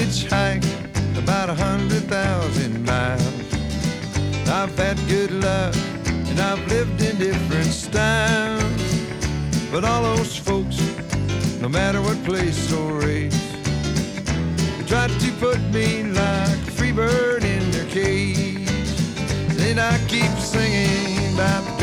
hitchhiked about 100,000 miles. I've had good luck and I've lived in different styles. But all those folks, no matter what place or race, they tried to put me like a free bird in their cage. Then I keep singing about